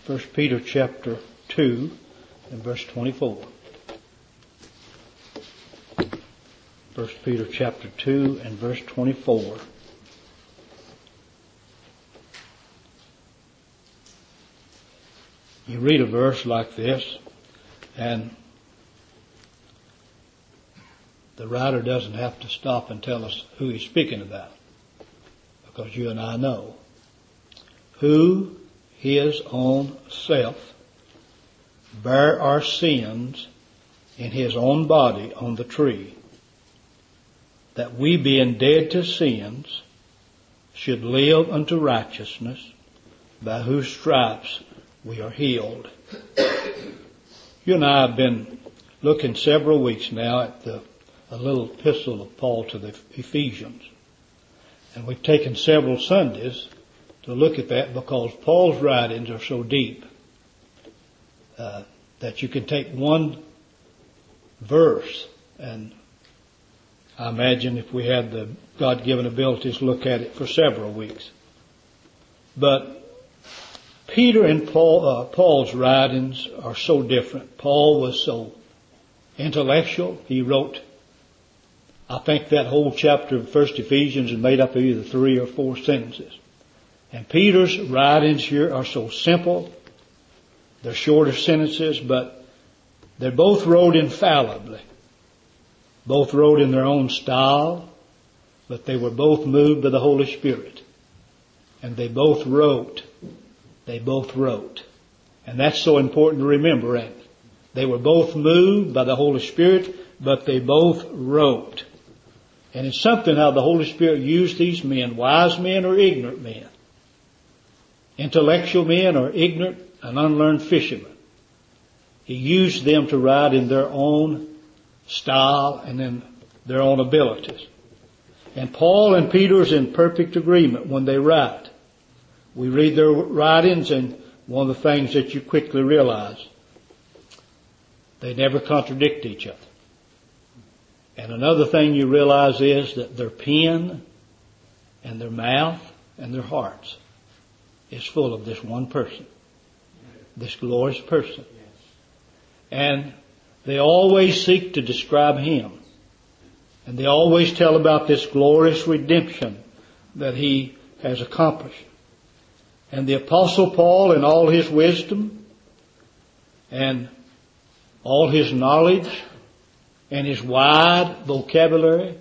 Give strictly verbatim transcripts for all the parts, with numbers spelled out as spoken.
First Peter chapter two and verse twenty-four. First Peter chapter two and verse twenty-four. You read a verse like this, and the writer doesn't have to stop and tell us who he's speaking about, because you and I know. Who his own self bare our sins in his own body on the tree, that we being dead to sins should live unto righteousness, by whose stripes we are healed. You and I have been looking several weeks now at the a little epistle of Paul to the Ephesians. And we've taken several Sundays to look at that, because Paul's writings are so deep uh, that you can take one verse, and I imagine if we had the God-given abilities to look at it for several weeks. But Peter and Paul, uh, Paul's writings are so different. Paul was so intellectual. He wrote, I think that whole chapter of First Ephesians is made up of either three or four sentences. And Peter's writings here are so simple. They're shorter sentences, but they're both wrote infallibly. Both wrote in their own style, but they were both moved by the Holy Spirit. And they both wrote. They both wrote. And that's so important to remember, ain't it? They were both moved by the Holy Spirit, but they both wrote. And it's something how the Holy Spirit used these men, wise men or ignorant men, intellectual men or ignorant and unlearned fishermen. He used them to write in their own style and in their own abilities. And Paul and Peter is in perfect agreement when they write. We read their writings, and one of the things that you quickly realize, they never contradict each other. And another thing you realize is that their pen and their mouth and their hearts is full of this one person, this glorious person. And they always seek to describe him. And they always tell about this glorious redemption that he has accomplished. And the Apostle Paul, in all his wisdom and all his knowledge and his wide vocabulary,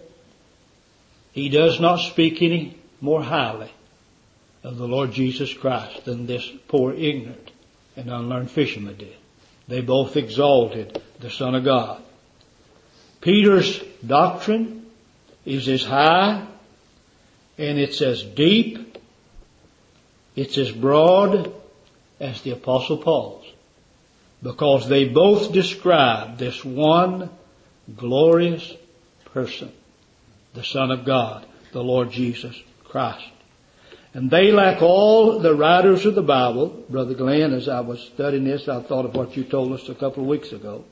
he does not speak any more highly of the Lord Jesus Christ than this poor ignorant and unlearned fisherman did. They both exalted the Son of God. Peter's doctrine is as high and it's as deep, it's as broad as the Apostle Paul's, because they both describe this one glorious person, the Son of God, the Lord Jesus Christ. And they, like all the writers of the Bible, Brother Glenn, as I was studying this, I thought of what you told us a couple of weeks ago,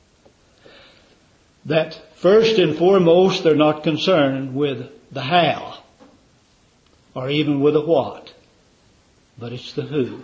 that first and foremost, they're not concerned with the how or even with the what, but it's the who.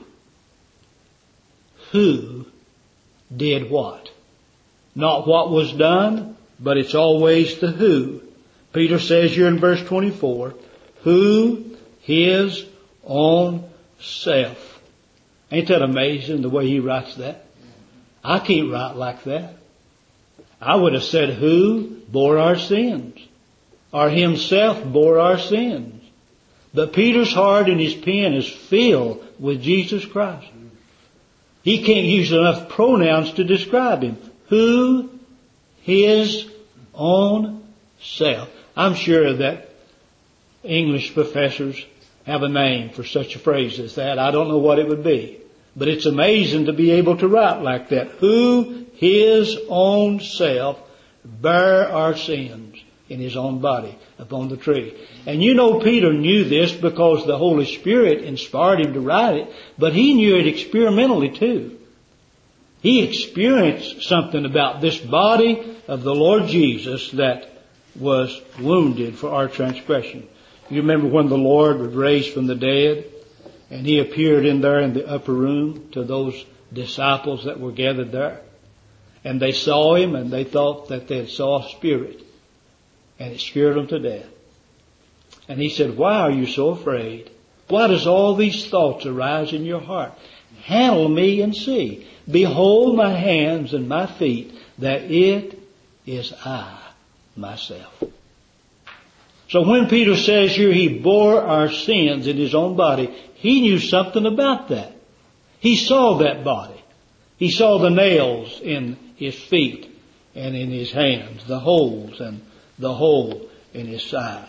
Who did what? Not what was done, but it's always the who. Peter says here in verse twenty-four, who his own self. Ain't that amazing the way he writes that? I can't write like that. I would have said who bore our sins, or himself bore our sins. But Peter's heart and his pen is filled with Jesus Christ. He can't use enough pronouns to describe him. Who his own self. I'm sure that English professors have a name for such a phrase as that. I don't know what it would be. But it's amazing to be able to write like that. Who his own self bare our sins in his own body upon the tree. And you know Peter knew this because the Holy Spirit inspired him to write it, but he knew it experimentally too. He experienced something about this body of the Lord Jesus that was wounded for our transgression. You remember when the Lord was raised from the dead And he appeared in there in the upper room to those disciples that were gathered there. And they saw him and they thought that they saw a spirit. And it scared them to death. And he said, why are you so afraid? Why does all these thoughts arise in your heart? Handle me and see. Behold my hands and my feet, that it is I myself. So when Peter says here he bore our sins in his own body, he knew something about that. He saw that body. He saw the nails in his feet and in his hands, the holes and the hole in his side.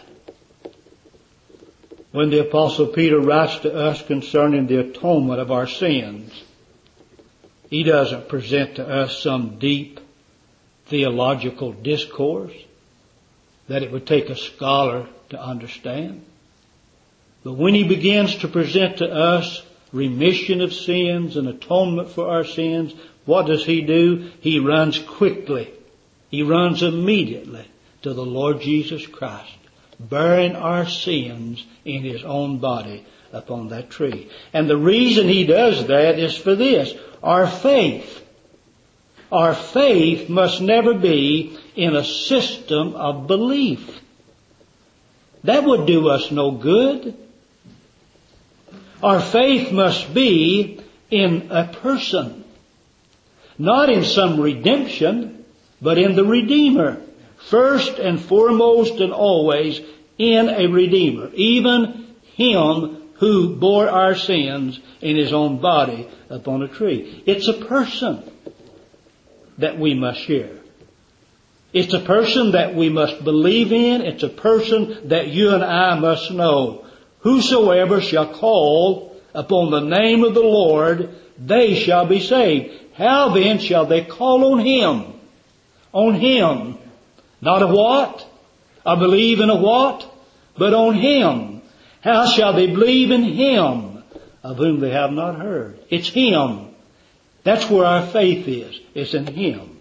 When the Apostle Peter writes to us concerning the atonement of our sins, he doesn't present to us some deep theological discourse that it would take a scholar to understand. But when he begins to present to us remission of sins and atonement for our sins, what does he do? He runs quickly. He runs immediately to the Lord Jesus Christ, bearing our sins in his own body upon that tree. And the reason he does that is for this. Our faith. Our faith must never be in a system of belief. That would do us no good. Our faith must be in a person. Not in some redemption, but in the Redeemer. First and foremost and always in a Redeemer. Even him who bore our sins in his own body upon a tree. It's a person that we must share. It's a person that we must believe in. It's a person that you and I must know. Whosoever shall call upon the name of the Lord, they shall be saved. How then shall they call on him? On him. Not a what? I believe in a what? But on him. How shall they believe in him of whom they have not heard? It's him. That's where our faith is. It's in him.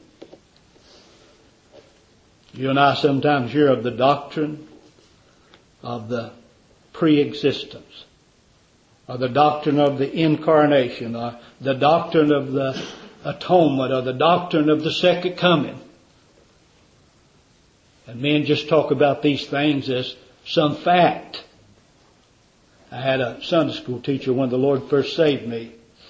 You and I sometimes hear of the doctrine of the pre-existence, or the doctrine of the incarnation, or the doctrine of the atonement, or the doctrine of the second coming. And men just talk about these things as some fact. I had a Sunday school teacher when the Lord first saved me.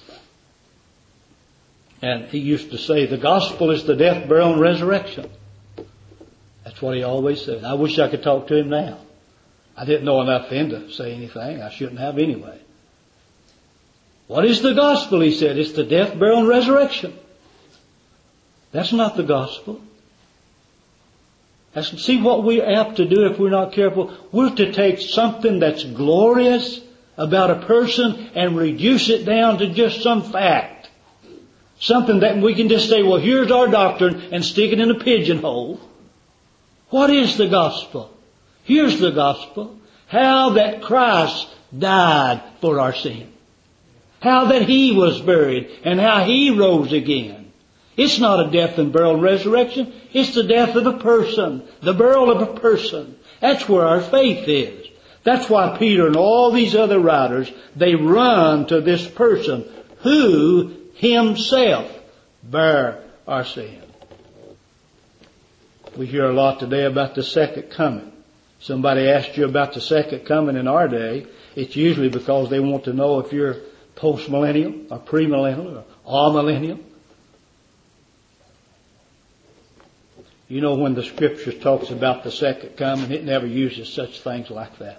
And he used to say, the gospel is the death, burial, and resurrection. That's what he always said. I wish I could talk to him now. I didn't know enough then to say anything. I shouldn't have anyway. What is the gospel? He said, it's the death, burial, and resurrection. That's not the gospel. That's, see what we're apt to do if we're not careful? We're to take something that's glorious about a person and reduce it down to just some fact. Something that we can just say, well, here's our doctrine, and stick it in a pigeonhole. What is the gospel? Here's the gospel. How that Christ died for our sin. How that he was buried and how he rose again. It's not a death and burial and resurrection. It's the death of a person. The burial of a person. That's where our faith is. That's why Peter and all these other writers, they run to this person who himself bare our sin. We hear a lot today about the second coming. Somebody asked you about the second coming in our day. It's usually because they want to know if you're post-millennial or premillennial or all-millennial. You know, when the Scripture talks about the second coming, it never uses such things like that.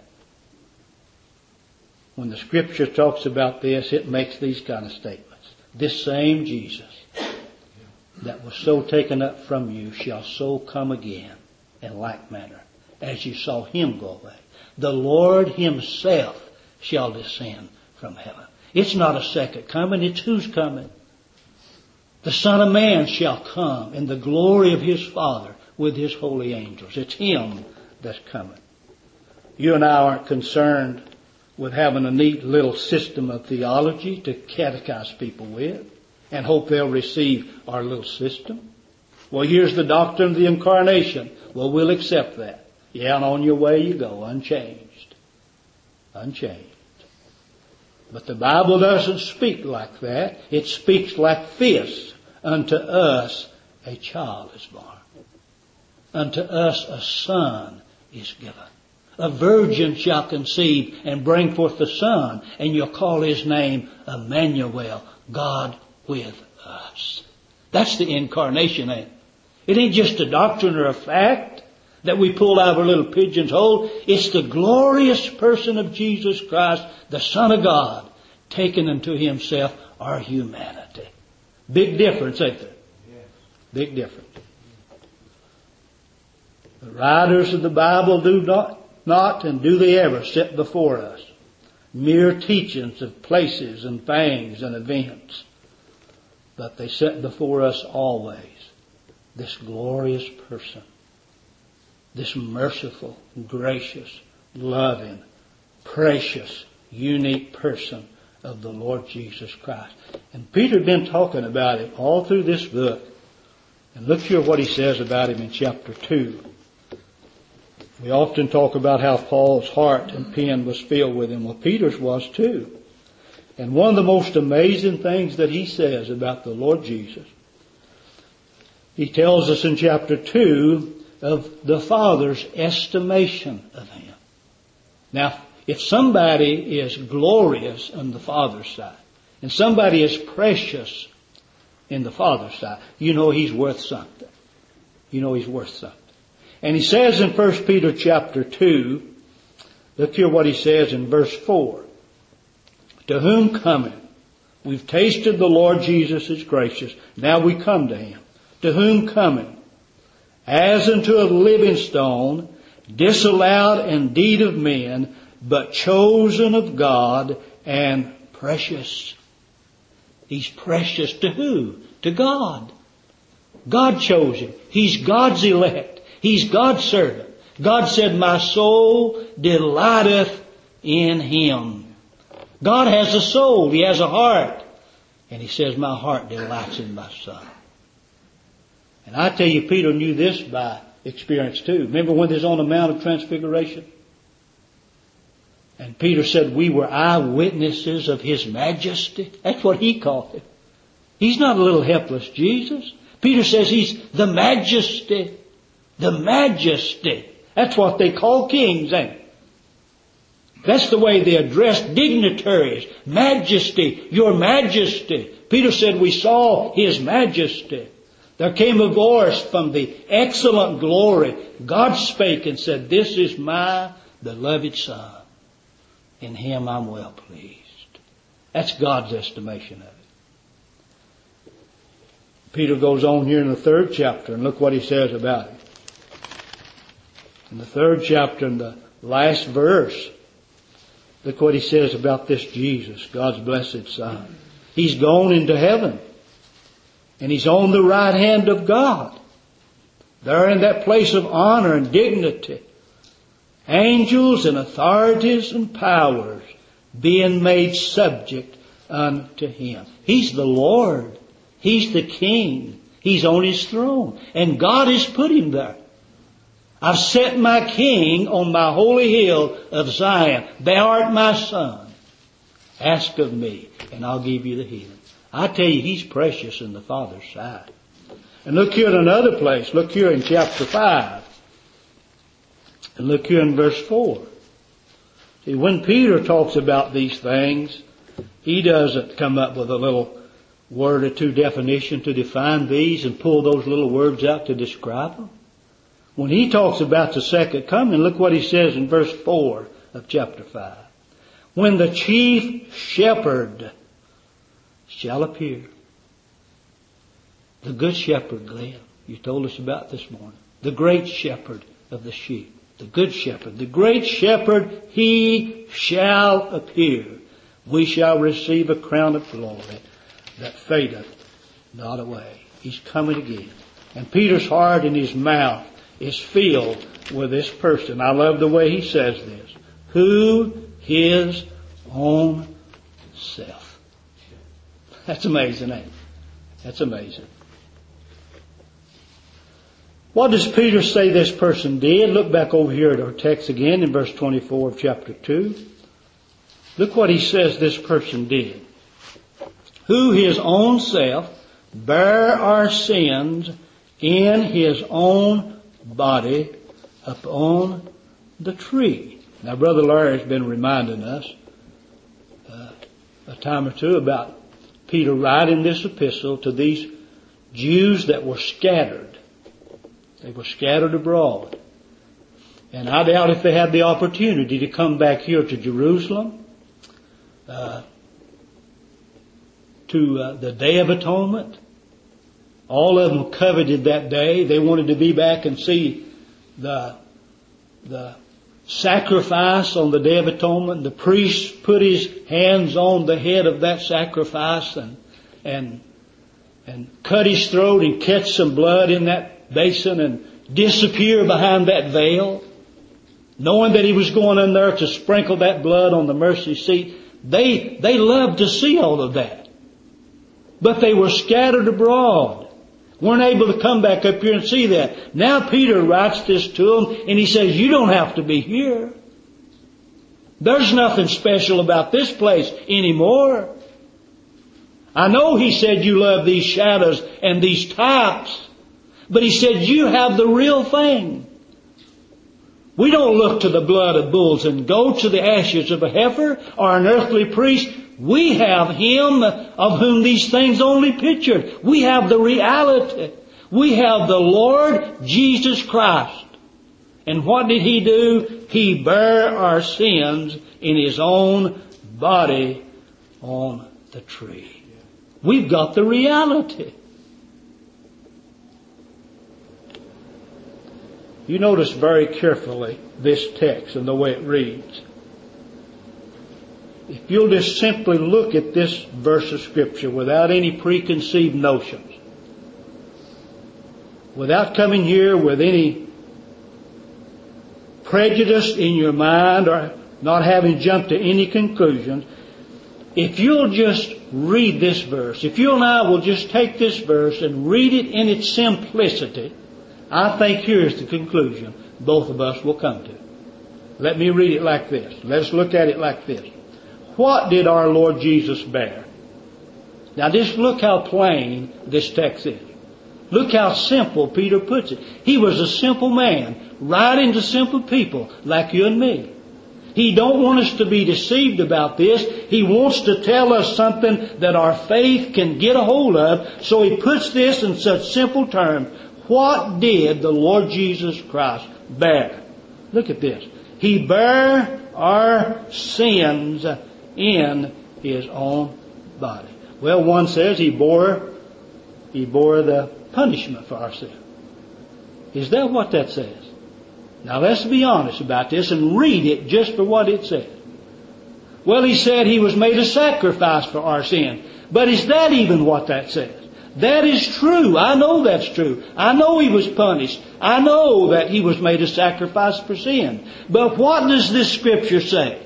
When the Scripture talks about this, it makes these kind of statements. This same Jesus that was so taken up from you shall so come again in like manner as you saw him go away. The Lord himself shall descend from heaven. It's not a second coming, it's who's coming. The Son of Man shall come in the glory of his Father with his holy angels. It's him that's coming. You and I aren't concerned with having a neat little system of theology to catechize people with and hope they'll receive our little system. Well, here's the doctrine of the incarnation. Well, we'll accept that. Yeah, and on your way you go, unchanged. Unchanged. But the Bible doesn't speak like that. It speaks like this. Unto us a child is born. Unto us a son is given. A virgin shall conceive and bring forth a son, and you'll call his name Emmanuel, God with us. That's the incarnation, ain't it? It ain't just a doctrine or a fact that we pull out of our little pigeon's hole. It's the glorious person of Jesus Christ, the Son of God, taken unto himself our humanity. Big difference, ain't there? Big difference. The writers of the Bible do not, not and do they ever set before us mere teachings of places and things and events. But they set before us always this glorious person, this merciful, gracious, loving, precious, unique person of the Lord Jesus Christ. And Peter had been talking about him all through this book. And look here what he says about him in chapter two. We often talk about how Paul's heart and pen was filled with him. Well, Peter's was too. And one of the most amazing things that he says about the Lord Jesus, he tells us in chapter two of the Father's estimation of him. Now, if somebody is glorious on the Father's side, and somebody is precious in the Father's side, you know he's worth something. You know he's worth something. And he says in First Peter chapter two, look here what he says in verse four. To whom coming? We've tasted the Lord Jesus is gracious. Now we come to him. To whom coming? As unto a living stone, disallowed indeed of men, but chosen of God and precious. He's precious to who? To God. God chose him. He's God's elect. He's God's servant. God said, my soul delighteth in him. God has a soul. He has a heart. And he says, my heart delights in my son. And I tell you, Peter knew this by experience too. Remember when they was on the Mount of Transfiguration? And Peter said, we were eyewitnesses of his majesty. That's what he called it. He's not a little helpless Jesus. Peter says he's the majesty. The majesty. That's what they call kings, ain't it? That's the way they address dignitaries. Majesty, your majesty. Peter said we saw his majesty. There came a voice from the excellent glory. God spake and said, this is my beloved son. In him I'm well pleased. That's God's estimation of it. Peter goes on here in the third chapter and look what he says about it. In the third chapter, in the last verse, look what he says about this Jesus, God's blessed Son. He's gone into heaven. And he's on the right hand of God. There in that place of honor and dignity. Angels and authorities and powers being made subject unto him. He's the Lord. He's the King. He's on his throne. And God has put him there. I've set my King on my holy hill of Zion. Thou art my son. Ask of me, and I'll give you the healing. I tell you, he's precious in the Father's sight. And look here in another place. Look here in chapter five. And look here in verse four. See, when Peter talks about these things, he doesn't come up with a little word or two definition to define these and pull those little words out to describe them. When he talks about the second coming, look what he says in verse four of chapter five. When the chief shepherd shall appear. The good shepherd, Glenn, you told us about this morning. The great shepherd of the sheep. The good shepherd. The great shepherd, he shall appear. We shall receive a crown of glory that fadeth not away. He's coming again. And Peter's heart and his mouth is filled with this person. I love the way he says this. Who his own self. That's amazing, ain't it? That's amazing. What does Peter say this person did? Look back over here at our text again in verse twenty-four of chapter two. Look what he says this person did. Who his own self bare our sins in his own body upon the tree. Now, Brother Larry has been reminding us uh, a time or two about Peter writing this epistle to these Jews that were scattered. They were scattered abroad. And I doubt if they had the opportunity to come back here to Jerusalem, uh, to uh, the Day of Atonement. All of them coveted that day. They wanted to be back and see the the sacrifice on the Day of Atonement. The priest put his hands on the head of that sacrifice and and and cut his throat and catch some blood in that basin and disappear behind that veil, knowing that he was going in there to sprinkle that blood on the mercy seat. They they loved to see all of that, but they were scattered abroad. Weren't able to come back up here and see that. Now Peter writes this to them and he says, you don't have to be here. There's nothing special about this place anymore. I know he said you love these shadows and these types, but he said you have the real thing. We don't look to the blood of bulls and go to the ashes of a heifer or an earthly priest. We have Him of whom these things only pictured. We have the reality. We have the Lord Jesus Christ. And what did He do? He bare our sins in His own body on the tree. We've got the reality. You notice very carefully this text and the way it reads. If you'll just simply look at this verse of Scripture without any preconceived notions, without coming here with any prejudice in your mind or not having jumped to any conclusions, if you'll just read this verse, if you and I will just take this verse and read it in its simplicity, I think here's the conclusion both of us will come to. Let me read it like this. Let's look at it like this. What did our Lord Jesus bear? Now just look how plain this text is. Look how simple Peter puts it. He was a simple man, writing to simple people like you and me. He don't want us to be deceived about this. He wants to tell us something that our faith can get a hold of. So he puts this in such simple terms. What did the Lord Jesus Christ bear? Look at this. He bare our sins in His own body. Well, one says He bore, He bore the punishment for our sin. Is that what that says? Now let's be honest about this and read it just for what it says. Well, He said He was made a sacrifice for our sin. But is that even what that says? That is true. I know that's true. I know He was punished. I know that He was made a sacrifice for sin. But what does this Scripture say?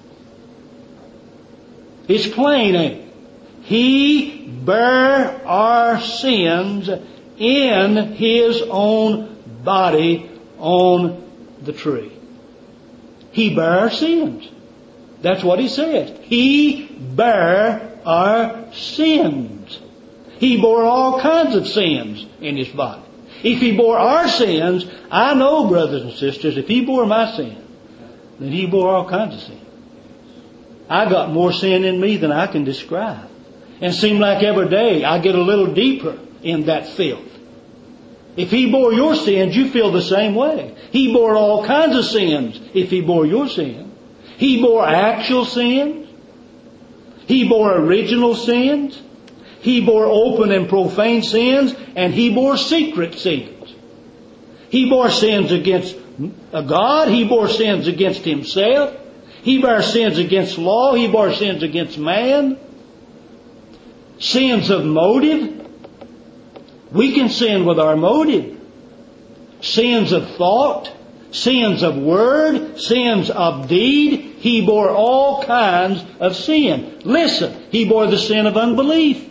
It's plain, ain't it? He bare our sins in His own body on the tree. He bare our sins. That's what He says. He bare our sins. He bore all kinds of sins in His body. If He bore our sins, I know, brothers and sisters, if He bore my sin, then He bore all kinds of sins. I got more sin in me than I can describe. And it seems like every day I get a little deeper in that filth. If He bore your sins, you feel the same way. He bore all kinds of sins if He bore your sin. He bore actual sins. He bore original sins. He bore open and profane sins. And He bore secret sins. He bore sins against God. He bore sins against Himself. He bore sins against law. He bore sins against man. Sins of motive. We can sin with our motive. Sins of thought. Sins of word. Sins of deed. He bore all kinds of sin. Listen, He bore the sin of unbelief.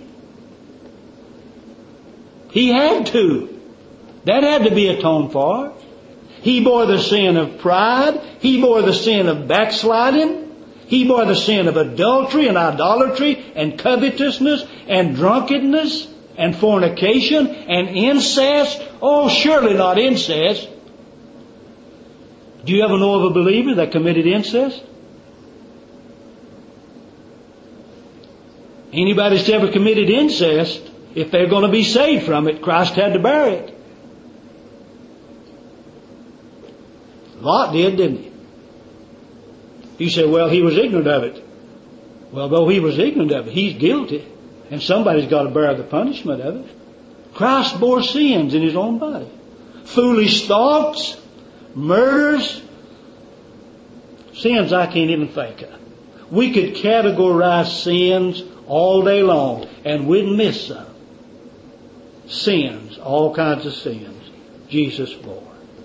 He had to. That had to be atoned for. He bore the sin of pride. He bore the sin of backsliding. He bore the sin of adultery and idolatry and covetousness and drunkenness and fornication and incest. Oh, surely not incest. Do you ever know of a believer that committed incest? Anybody that's ever committed incest, if they're going to be saved from it, Christ had to bear it. Lot did, didn't he? You say, well, he was ignorant of it. Well, though he was ignorant of it, he's guilty. And somebody's got to bear the punishment of it. Christ bore sins in His own body. Foolish thoughts, murders, sins I can't even think of. We could categorize sins all day long and we'd miss some. Sins, all kinds of sins, Jesus bore.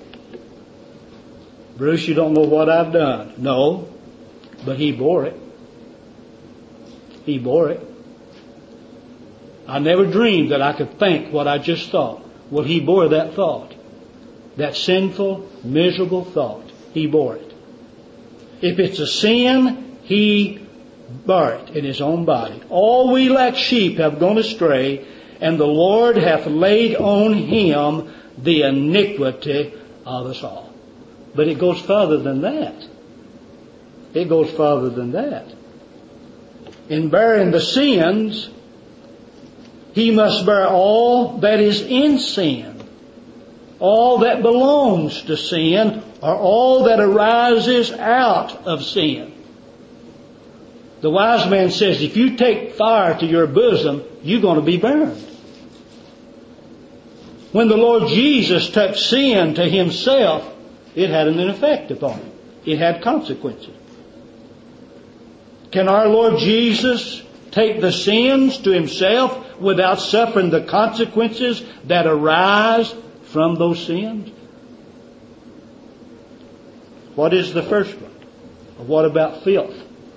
Bruce, you don't know what I've done. No, but He bore it. He bore it. I never dreamed that I could think what I just thought. Well, He bore that thought. That sinful, miserable thought. He bore it. If it's a sin, He bore it in His own body. All we like sheep have gone astray, and the Lord hath laid on Him the iniquity of us all. But it goes further than that. It goes further than that. In bearing the sins, He must bear all that is in sin. All that belongs to sin, or all that arises out of sin. The wise man says, if you take fire to your bosom, you're going to be burned. When the Lord Jesus took sin to Himself, it had an effect upon Him. It had consequences. Can our Lord Jesus take the sins to Himself without suffering the consequences that arise from those sins? What is the first one? What about filth?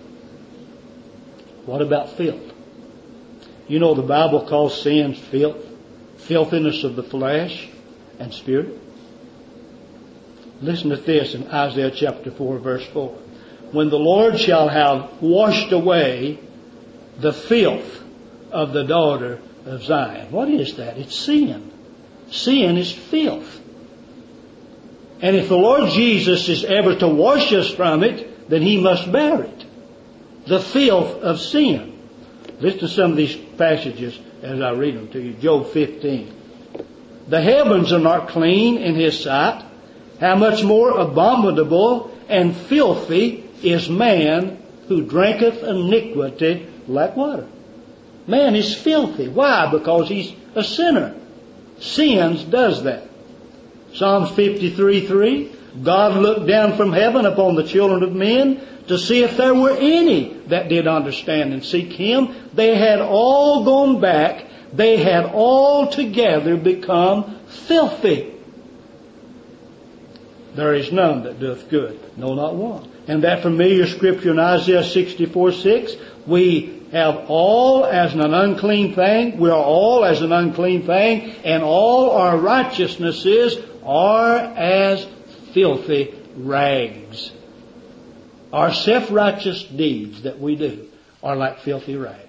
What about filth? You know the Bible calls sins filth, filthiness of the flesh and spirit. Listen to this in Isaiah chapter four, verse four. When the Lord shall have washed away the filth of the daughter of Zion. What is that? It's sin. Sin is filth. And if the Lord Jesus is ever to wash us from it, then He must bear it. The filth of sin. Listen to some of these passages as I read them to you. Job fifteen. The heavens are not clean in His sight. How much more abominable and filthy is man who drinketh iniquity like water. Man is filthy. Why? Because he's a sinner. Sins does that. Psalms fifty-three three. God looked down from heaven upon the children of men to see if there were any that did understand and seek Him. They had all gone back. They had all together become filthy. There is none that doeth good, no, not one. And that familiar scripture in Isaiah sixty-four six, we have all as an unclean thing. We are all as an unclean thing, and all our righteousnesses are as filthy rags. Our self-righteous deeds that we do are like filthy rags.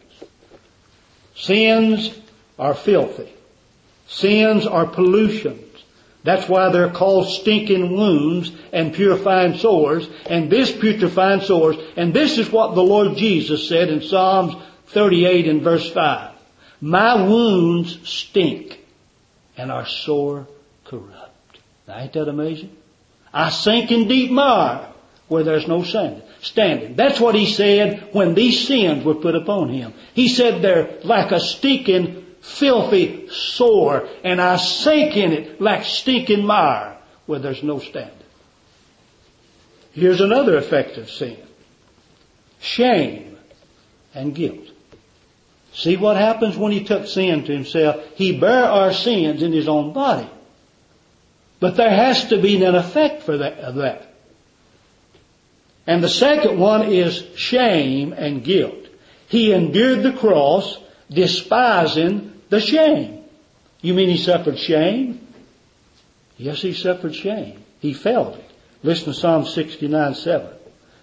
Sins are filthy. Sins are pollutions. That's why they're called stinking wounds and purifying sores. And this putrefying sores, and this is what the Lord Jesus said in Psalms thirty-eight and verse five. My wounds stink and are sore corrupt. Now, ain't that amazing? I sink in deep mire where there's no standing. That's what He said when these sins were put upon Him. He said they're like a stinking filthy sore, and I sink in it like stinking mire where there's no standing. Here's another effect of sin. Shame and guilt. See what happens when He took sin to Himself? He bare our sins in His own body. But there has to be an effect for that, of that. And the second one is shame and guilt. He endured the cross, despising the shame. You mean He suffered shame? Yes, He suffered shame. He felt it. Listen to Psalm sixty-nine seven.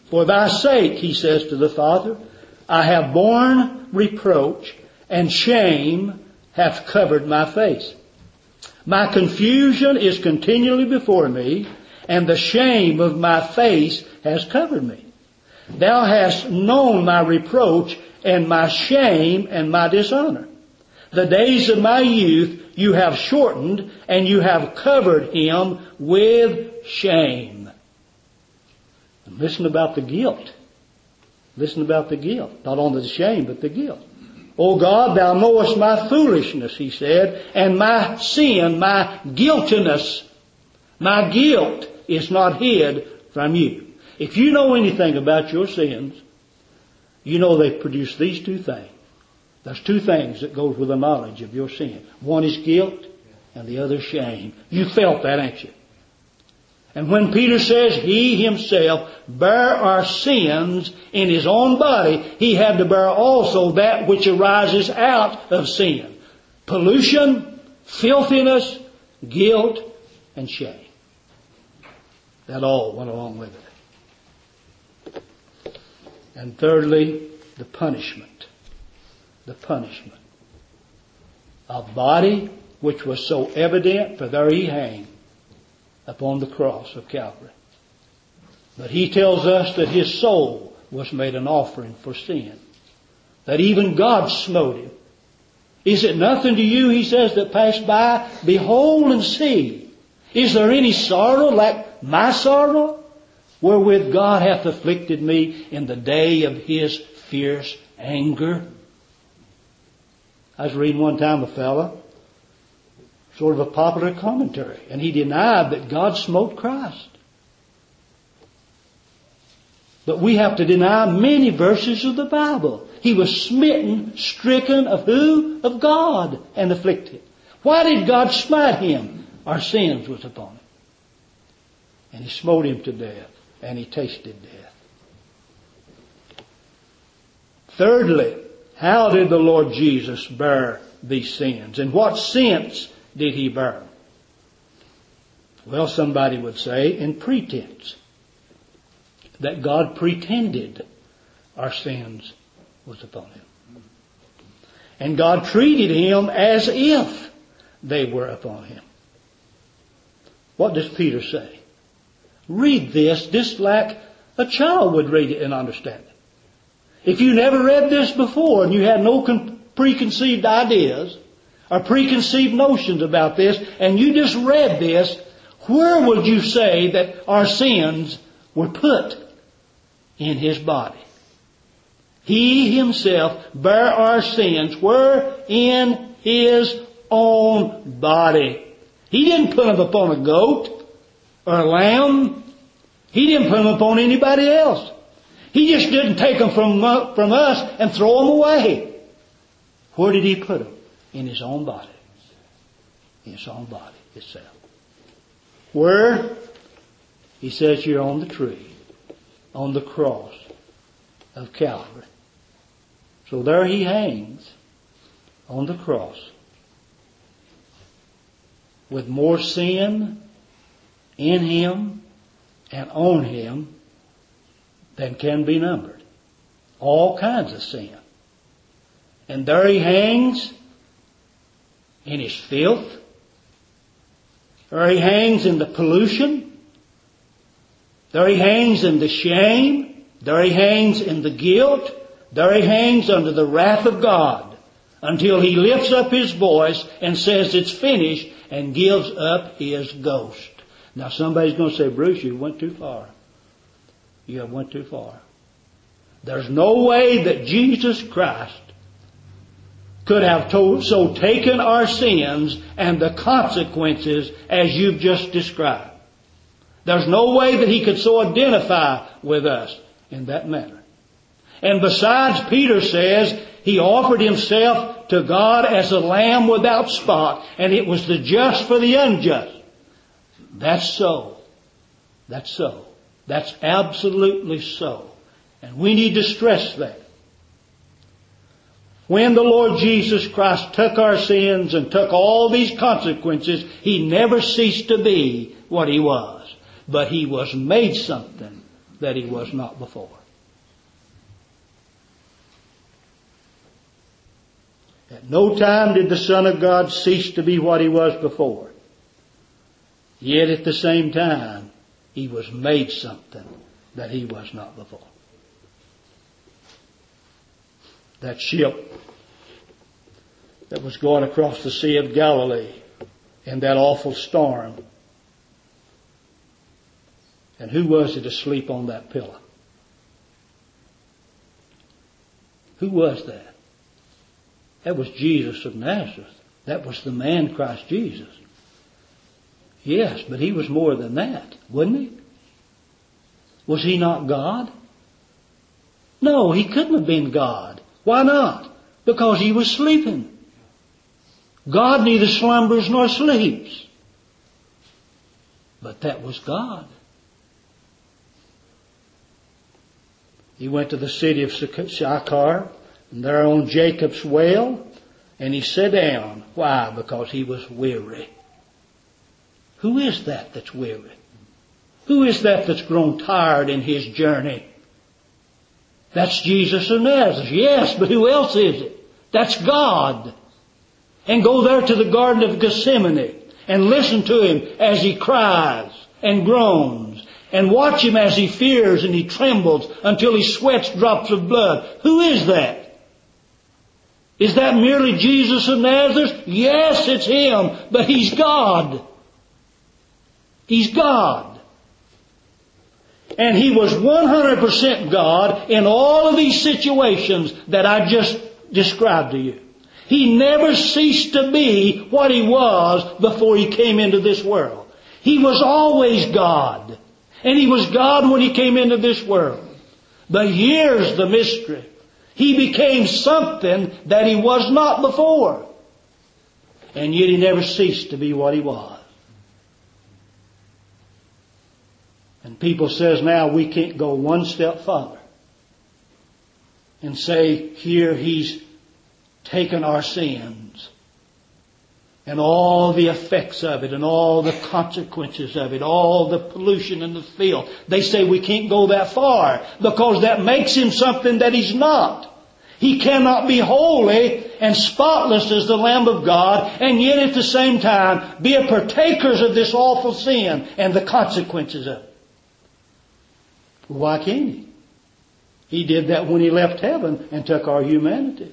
For thy sake, he says to the Father, I have borne reproach, and shame hath covered my face. My confusion is continually before me, and the shame of my face has covered me. Thou hast known my reproach, and my shame, and my dishonor. The days of my youth you have shortened, and you have covered him with shame. And listen about the guilt. Listen about the guilt. Not only the shame, but the guilt. O God, thou knowest my foolishness, he said, and my sin, my guiltiness. My guilt is not hid from you. If you know anything about your sins, you know they produce these two things. There's two things that goes with the knowledge of your sin. One is guilt, and the other shame. You felt that, ain't you? And when Peter says he himself bare our sins in his own body, he had to bear also that which arises out of sin. Pollution, filthiness, guilt, and shame. That all went along with it. And thirdly, the punishment. The punishment. A body which was so evident, for there he hang upon the cross of Calvary. But he tells us that his soul was made an offering for sin. That even God smote him. Is it nothing to you, he says, that pass by? Behold and see. Is there any sorrow like my sorrow, wherewith God hath afflicted me in the day of his fierce anger? I was reading one time a fella, sort of a popular commentary, and he denied that God smote Christ. But we have to deny many verses of the Bible. He was smitten, stricken of who? Of God, and afflicted. Why did God smite him? Our sins was upon him. And he smote him to death, and he tasted death. Thirdly, how did the Lord Jesus bear these sins? In what sense did he bear? Well, somebody would say in pretense. That God pretended our sins was upon him. And God treated him as if they were upon him. What does Peter say? Read this just like a child would read it and understand it. If you never read this before and you had no con- preconceived ideas or preconceived notions about this, and you just read this, where would you say that our sins were put in his body? He himself bare our sins were in his own body. He didn't put them upon a goat or a lamb. He didn't put them upon anybody else. He just didn't take them from, from us and throw them away. Where did he put them? In his own body. In his own body itself. Where? He says here on the tree. On the cross of Calvary. So there he hangs on the cross with more sin in him and on him than can be numbered. All kinds of sin. And there he hangs in his filth. There he hangs in the pollution. There he hangs in the shame. There he hangs in the guilt. There he hangs under the wrath of God until he lifts up his voice and says it's finished and gives up his ghost. Now somebody's going to say, Bruce, you went too far. You have went too far. There's no way that Jesus Christ could have to- so taken our sins and the consequences as you've just described. There's no way that he could so identify with us in that manner. And besides, Peter says he offered himself to God as a lamb without spot, and it was the just for the unjust. That's so. That's so. That's absolutely so. And we need to stress that. When the Lord Jesus Christ took our sins and took all these consequences, he never ceased to be what he was. But he was made something that he was not before. At no time did the Son of God cease to be what he was before. Yet at the same time, he was made something that he was not before. That ship that was going across the Sea of Galilee in that awful storm. And who was it asleep on that pillow? Who was that? That was Jesus of Nazareth. That was the man Christ Jesus. Yes, but he was more than that, wasn't he? Was he not God? No, he couldn't have been God. Why not? Because he was sleeping. God neither slumbers nor sleeps. But that was God. He went to the city of Sychar, and there on Jacob's well, and he sat down. Why? Because he was weary. Who is that that's weary? Who is that that's grown tired in his journey? That's Jesus of Nazareth. Yes, but who else is it? That's God. And go there to the Garden of Gethsemane and listen to him as he cries and groans. And watch him as he fears and he trembles until he sweats drops of blood. Who is that? Is that merely Jesus of Nazareth? Yes, it's him, but he's God. He's God. And he was one hundred percent God in all of these situations that I just described to you. He never ceased to be what he was before he came into this world. He was always God. And he was God when he came into this world. But here's the mystery. He became something that he was not before. And yet he never ceased to be what he was. And people says now we can't go one step further and say here he's taken our sins and all the effects of it and all the consequences of it, all the pollution and the filth. They say we can't go that far because that makes him something that he's not. He cannot be holy and spotless as the Lamb of God and yet at the same time be a partakers of this awful sin and the consequences of it. Why can't he? He did that when he left heaven and took our humanity.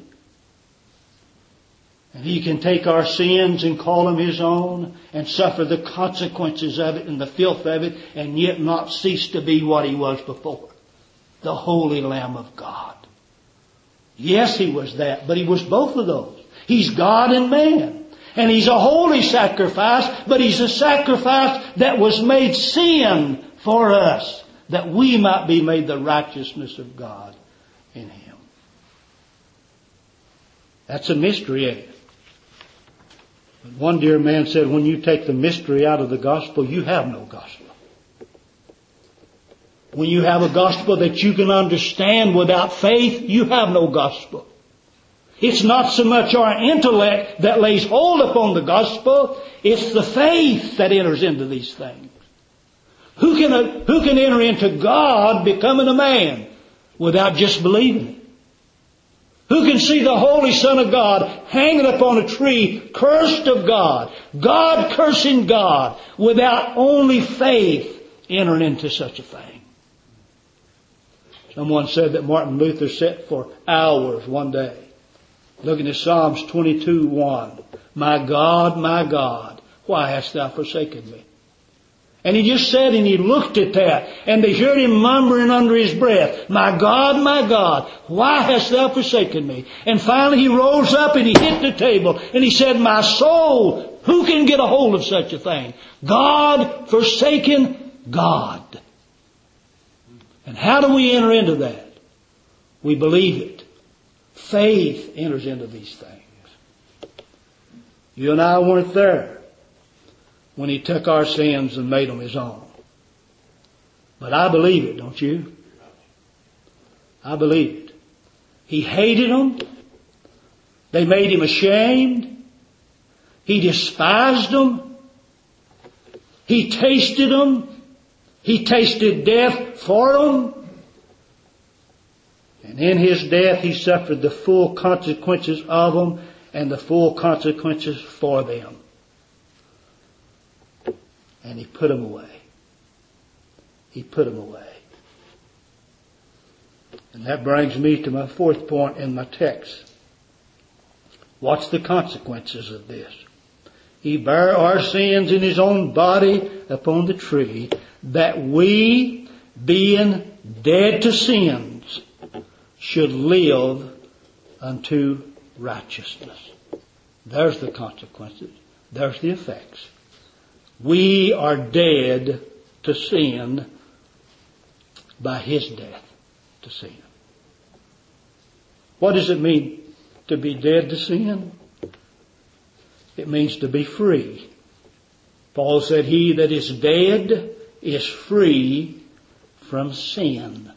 And he can take our sins and call them his own and suffer the consequences of it and the filth of it and yet not cease to be what he was before. The Holy Lamb of God. Yes, he was that, but he was both of those. He's God and man. And he's a holy sacrifice, but he's a sacrifice that was made sin for us, that we might be made the righteousness of God in him. That's a mystery, ain't it? But one dear man said, when you take the mystery out of the gospel, you have no gospel. When you have a gospel that you can understand without faith, you have no gospel. It's not so much our intellect that lays hold upon the gospel, it's the faith that enters into these things. Who can, who can enter into God becoming a man without just believing it? Who can see the Holy Son of God hanging upon a tree, cursed of God, God cursing God, without only faith entering into such a thing? Someone said that Martin Luther sat for hours one day looking at Psalms twenty-two one. My God, my God, why hast thou forsaken me? And he just said, and he looked at that, and they heard him mumbling under his breath, my God, my God, why hast thou forsaken me? And finally he rose up and he hit the table, and he said, my soul, who can get a hold of such a thing? God forsaken God. And how do we enter into that? We believe it. Faith enters into these things. You and I weren't there when he took our sins and made them his own. But I believe it, don't you? I believe it. He hated them. They made him ashamed. He despised them. He tasted them. He tasted death for them. And in His death, He suffered the full consequences of them and the full consequences for them. And He put them away. He put them away. And that brings me to my fourth point in my text. What's the consequences of this? He bare our sins in His own body upon the tree, that we, being dead to sins, should live unto righteousness. There's the consequences. There's the effects. We are dead to sin by His death to sin. What does it mean to be dead to sin? It means to be free. Paul said, he that is dead is free from sin.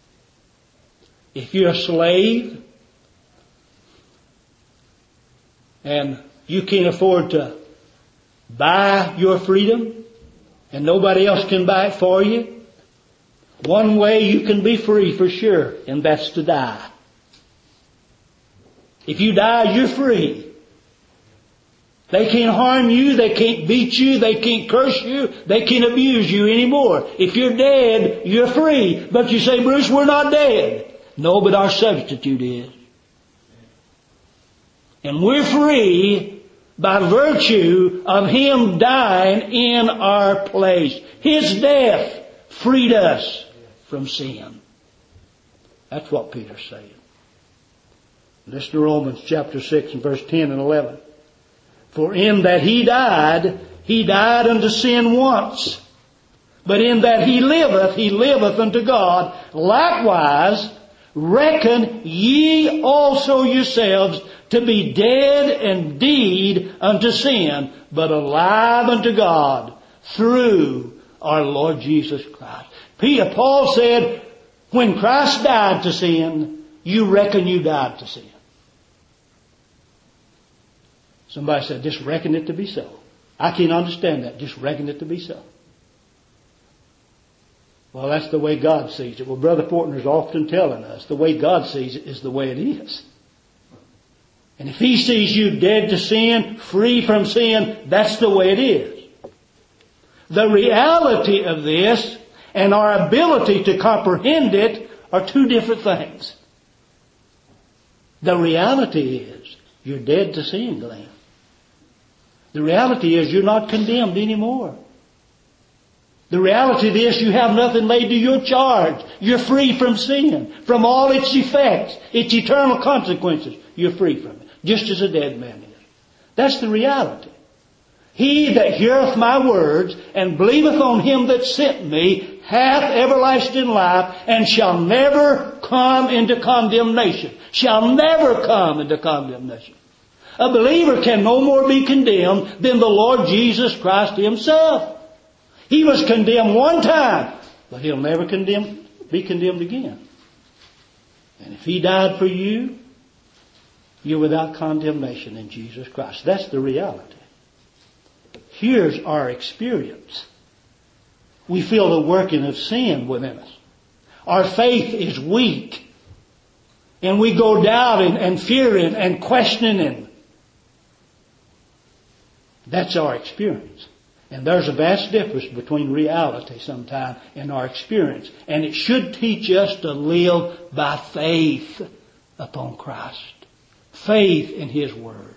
If you're a slave and you can't afford to buy your freedom and nobody else can buy it for you, one way you can be free for sure, and that's to die. If you die, you're free. They can't harm you, they can't beat you, they can't curse you, they can't abuse you anymore. If you're dead, you're free. But you say, Bruce, we're not dead. No, but our substitute is. And we're free by virtue of Him dying in our place. His death freed us from sin. That's what Peter's saying. Listen to Romans chapter six and verse ten and eleven. For in that He died, He died unto sin once. But in that He liveth, He liveth unto God. Likewise, reckon ye also yourselves to be dead indeed unto sin, but alive unto God through our Lord Jesus Christ. Peter, Paul said, when Christ died to sin, you reckon you died to sin. Somebody said, just reckon it to be so. I can't understand that. Just reckon it to be so. Well, that's the way God sees it. Well, Brother Fortner's often telling us the way God sees it is the way it is. And if He sees you dead to sin, free from sin, that's the way it is. The reality of this and our ability to comprehend it are two different things. The reality is you're dead to sin, Glenn. The reality is you're not condemned anymore. The reality is you have nothing laid to your charge. You're free from sin, from all its effects, its eternal consequences. You're free from it, just as a dead man is. That's the reality. He that heareth my words and believeth on Him that sent me hath everlasting life and shall never come into condemnation. Shall never come into condemnation. A believer can no more be condemned than the Lord Jesus Christ Himself. He was condemned one time, but He'll never condemn, be condemned again. And if He died for you, you're without condemnation in Jesus Christ. That's the reality. Here's our experience. We feel the working of sin within us. Our faith is weak. And we go doubting and fearing and questioning. That's our experience. And there's a vast difference between reality sometimes and our experience. And it should teach us to live by faith upon Christ. Faith in His Word.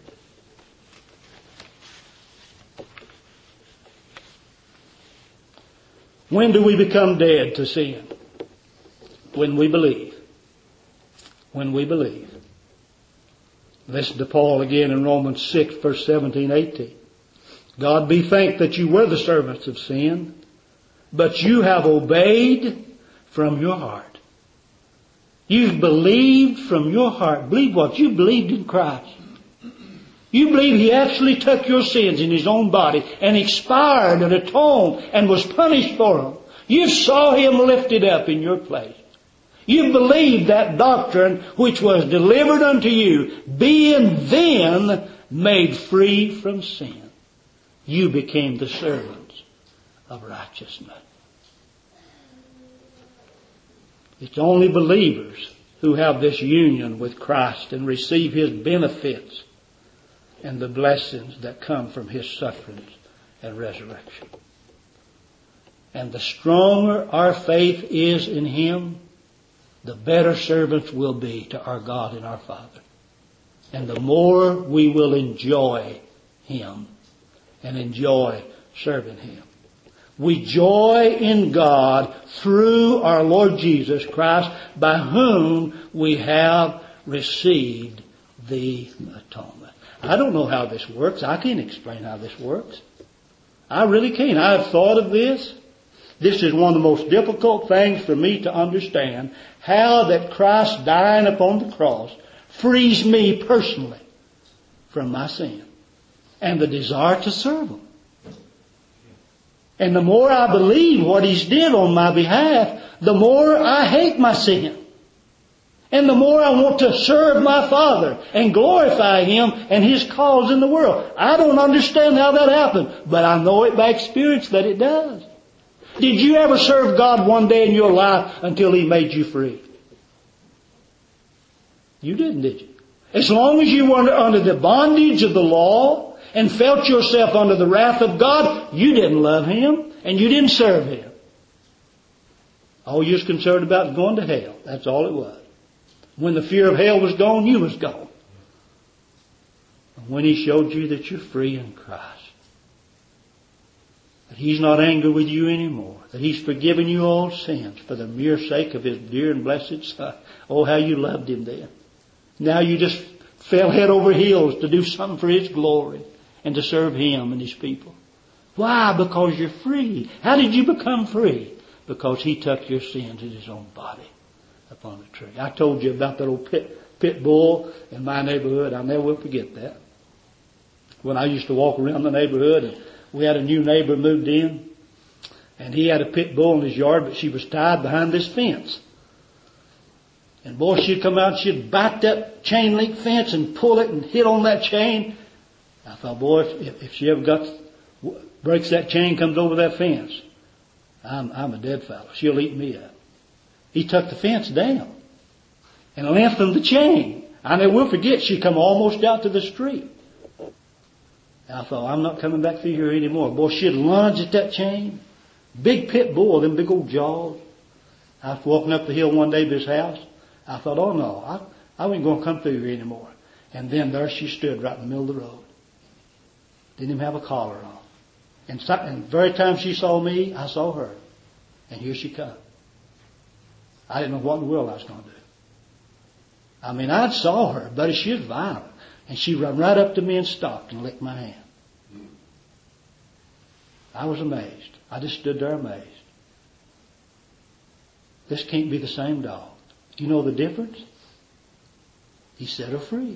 When do we become dead to sin? When we believe. When we believe. Listen to Paul again in Romans six, verse seventeen, eighteen. God be thanked that you were the servants of sin, but you have obeyed from your heart. You've believed from your heart. Believe what? You believed in Christ. You believe He actually took your sins in His own body and expired and atoned and was punished for them. You saw Him lifted up in your place. You believed that doctrine which was delivered unto you, being then made free from sin. You became the servants of righteousness. It's only believers who have this union with Christ and receive His benefits and the blessings that come from His sufferings and resurrection. And the stronger our faith is in Him, the better servants we'll be to our God and our Father. And the more we will enjoy Him and enjoy serving Him. We joy in God through our Lord Jesus Christ, by whom we have received the atonement. I don't know how this works. I can't explain how this works. I really can't. I've thought of this. This is one of the most difficult things for me to understand. How that Christ dying upon the cross frees me personally from my sin and the desire to serve Him. And the more I believe what He's did on my behalf, the more I hate my sin. And the more I want to serve my Father and glorify Him and His cause in the world. I don't understand how that happened, but I know it by experience that it does. Did you ever serve God one day in your life until He made you free? You didn't, did you? As long as you were under the bondage of the law and felt yourself under the wrath of God, you didn't love Him and you didn't serve Him. All you was concerned about was going to hell. That's all it was. When the fear of hell was gone, you was gone. And when He showed you that you're free in Christ, that He's not angry with you anymore, that He's forgiven you all sins for the mere sake of His dear and blessed Son. Oh, how you loved Him then. Now you just fell head over heels to do something for His glory and to serve Him and His people. Why? Because you're free. How did you become free? Because He took your sins in His own body upon the tree. I told you about that old pit, pit bull in my neighborhood. I'll never will forget that. When I used to walk around the neighborhood, and we had a new neighbor moved in, and he had a pit bull in his yard, but she was tied behind this fence. And boy, she'd come out and she'd bite that chain link fence and pull it and hit on that chain. I thought, boy, if, if she ever got, breaks that chain, comes over that fence, I'm, I'm a dead fellow. She'll eat me up. He took the fence down and lengthened the chain. I never will forget, she come almost out to the street. And I thought, I'm not coming back through here anymore. Boy, she'd lunge at that chain. Big pit bull, them big old jaws. I was walking up the hill one day to his house. I thought, oh no, I, I ain't going to come through here anymore. And then there she stood right in the middle of the road. Didn't even have a collar on. And, so, and the very time she saw me, I saw her. And here she come. I didn't know what in the world I was going to do. I mean, I saw her, but she was violent. And she ran right up to me and stopped and licked my hand. I was amazed. I just stood there amazed. This can't be the same dog. Do you know the difference? He set her free.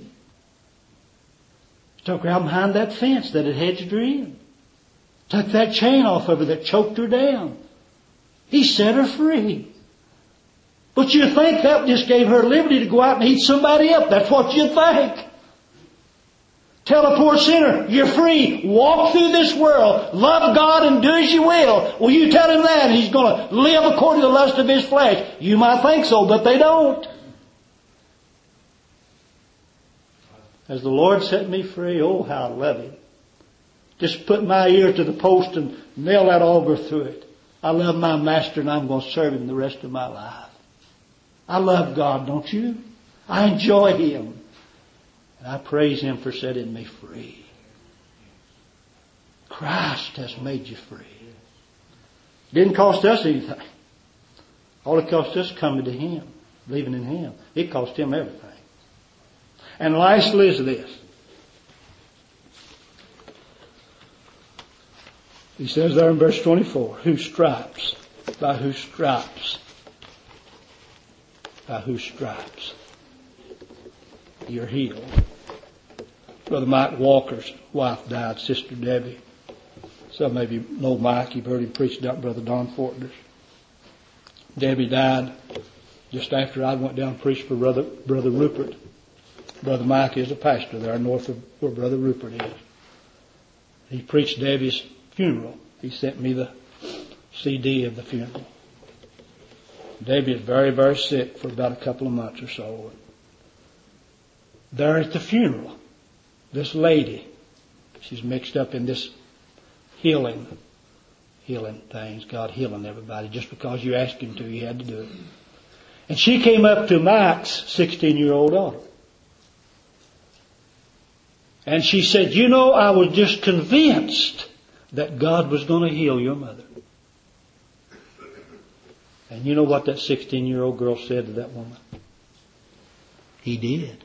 He took her out behind that fence that had hedged her in. Took that chain off of her that choked her down. He set her free. But you think that just gave her liberty to go out and eat somebody up. That's what you think. Tell a poor sinner, you're free. Walk through this world. Love God and do as you will. Well, you tell him that and he's going to live according to the lust of his flesh. You might think so, but they don't. As the Lord set me free, oh, how I love Him. Just put my ear to the post and nail that auger through it. I love my Master and I'm going to serve Him the rest of my life. I love God, don't you? I enjoy Him. And I praise Him for setting me free. Christ has made you free. It didn't cost us anything. All it cost us coming to Him, believing in Him. It cost Him everything. And lastly is this. He says there in verse twenty-four, whose stripes, by whose stripes, by whose stripes you're healed. Brother Mike Walker's wife died, Sister Debbie. Some of you know Mike. You've heard him preach about Brother Don Fortner's. Debbie died just after I went down and preached for Brother, Brother Rupert. Brother Mike is a pastor there north of where Brother Rupert is. He preached Debbie's funeral. He sent me the C D of the funeral. Debbie is very, very sick for about a couple of months or so. There at the funeral, this lady, she's mixed up in this healing, healing things, God healing everybody. Just because you asked Him to, you had to do it. And she came up to Mike's sixteen-year-old daughter. And she said, you know, I was just convinced that God was going to heal your mother. And you know what that sixteen-year-old girl said to that woman? He did.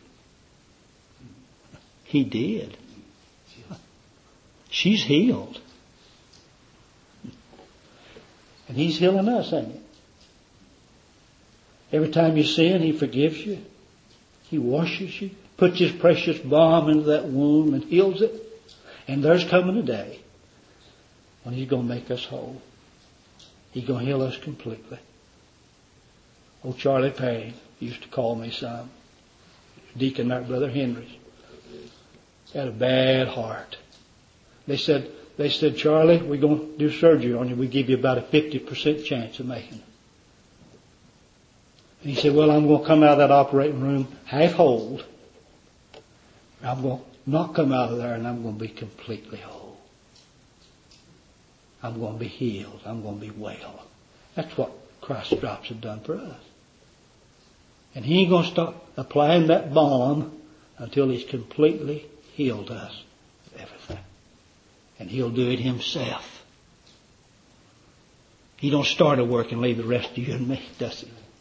He did. She's healed. And He's healing us, ain't He? Every time you sin, He forgives you. He washes you. Puts His precious balm into that wound and heals it. And there's coming a day when He's going to make us whole. He's going to heal us completely. Old Charlie Payne used to call me some. Deacon there, Brother Henry's. Had a bad heart. They said, they said, Charlie, we're going to do surgery on you. We give you about a fifty percent chance of making it. And he said, well, I'm going to come out of that operating room half whole. I'm going to not come out of there and I'm going to be completely whole. I'm going to be healed. I'm going to be well. That's what Christ's drops have done for us. And He ain't going to stop applying that balm until He's completely healed us of everything. And He'll do it Himself. He don't start a work and leave the rest of you and me, does He?